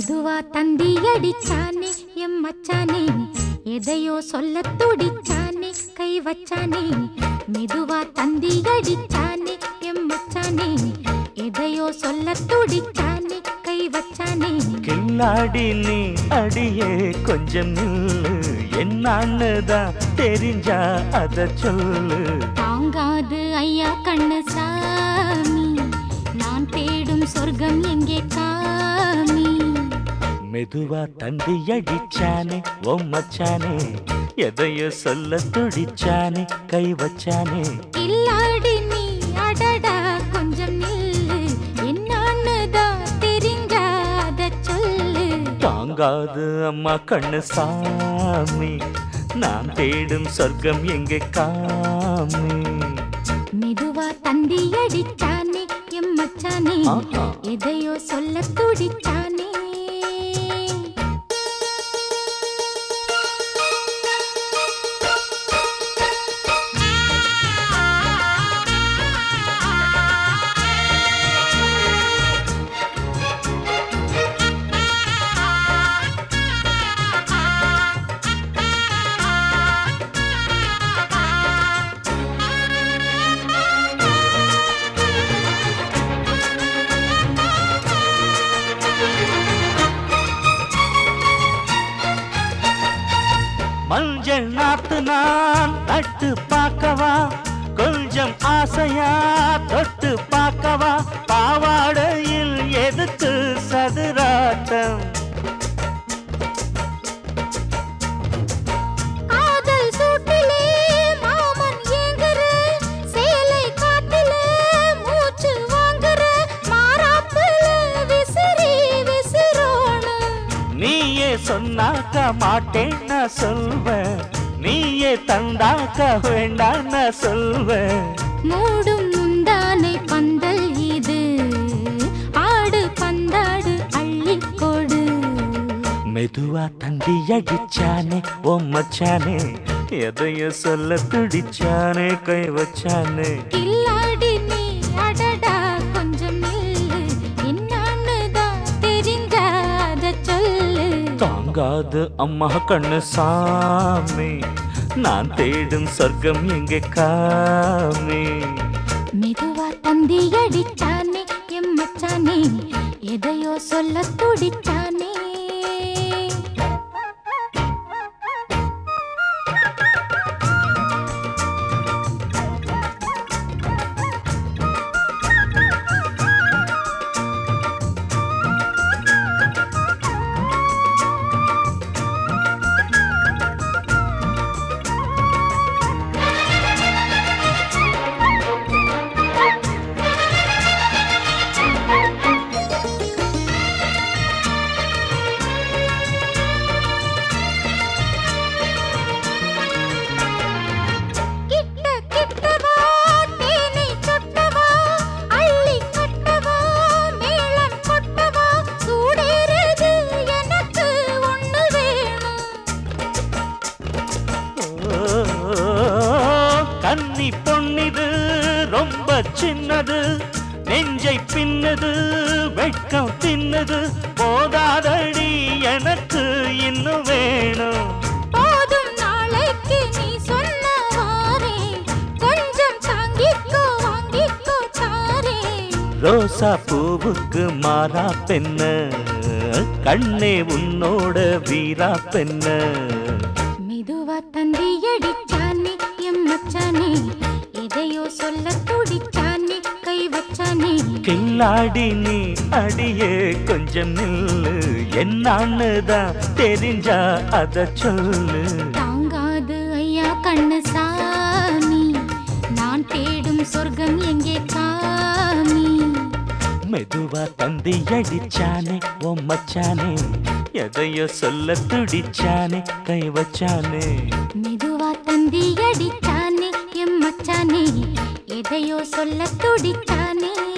மெதுவா தந்தி அடிச்சானே எம் மச்சானே, எதையோ சொல்ல துடிச்சானே கை வச்சானே. மெதுவா தந்தி அடிச்சானே எம் மச்சானே, எதையோ சொல்ல துடிச்சானே கை வச்சானே. கில்லாடி நீ அடியே கொஞ்சம் நில்லு, என்னான்னுதான் தெரிஞ்சா அத சொல்லு. தாங்காது ஐயா கண்ணு சாமி, நான் தேடும் சொர்க்கம் எங்கே காமி. மெதுவா தந்தி அடிச்சானே ஓ மச்சானே, எதையோ சொல்ல துடிச்சானே கை வச்சானே. இல்லாடி நீ அடடா கொஞ்சம் நில்லு, என்னான்னுதான் தெரிஞ்சாத சொல்லு. தாங்காது அம்மா கண்ணு சாமி, நான் தேடும் சொர்க்கம் எங்கே காமி. மெதுவா தந்தி அடிச்சானே எம் மச்சானே, எதையோ சொல்ல துடிச்சானே. மஞ்சள் நாத்து நான் நட்டு பார்க்கவா, கொஞ்சம் ஆசையா தொட்டு பார்க்கவா. பாவாடையில் எதுக்கு சதுராட்டம், காதல் சூட்டிலே மாமன் ஏங்குற, சேலை காட்டிலே மூச்சு வாங்குற, மாறாப்புல விசிறி விசிறோணும். நீயே சொன்னாக்க மாட்டேன் நான் சொல்வேன், நீயே தந்தாக்க வேண்டாம் நான் சொல்வேன். மூடும் முந்தானை பந்தல் இது, ஆடு பந்தாடு அள்ளிக்கொடு. மெதுவா தந்தி அடிச்சானே ஓ மச்சானே, எதையோ சொல்ல துடிச்சானே கை வச்சானே. கில்லாடி நீ அடடா கொஞ்சம் நில்லு, என்னான்னுதான் தெரிஞ்சாத சொல்லு. தாங்காது அம்மா கண்ணு சாமி, நான் தேடும் சொர்க்கம் எங்கே காமி. மெதுவா தந்தி அடிச்சானே எம் மச்சானே, எதையோ சொல்ல துடிச்சானே. கன்னி பொன்னிது ரொம்ப சின்னது, நெஞ்சை பின்னது வெட்கம் தின்னது. போதாதடி எனக்கு இன்னும் வேணும். போதும் நாளைக்கு நீ சொன்னவாரே, கொஞ்சம் தாங்கிக்கோ வாங்கிக்கோ தாரே. ரோசா பூவுக்கு மாறா பெண்ண, கண்ணே உன்னோட வீரா பெண்ண. மெதுவா தந்தி அடிச்சானே எம் மச்சானே, எதையோ சொல்ல துடிச்சானே கை வச்சானே. கில்லாடி நீ அடியே கொஞ்சம் நில்லு, என்னான்னுதான் தெரிஞ்சா அத சொல்லு. தாங்காது ஐயா கண்ணு சாமி, நான் தேடும் சொர்க்கம் எங்கே காமி. மெதுவா தந்தி அடிச்சானே ஓ மச்சானே, எதையோ சொல்ல துடிச்சானே கை வச்சானே. மெதுவா தந்தி அடிச்சானே எம் மச்சானே, எதையோ சொல்ல துடிச்சானே.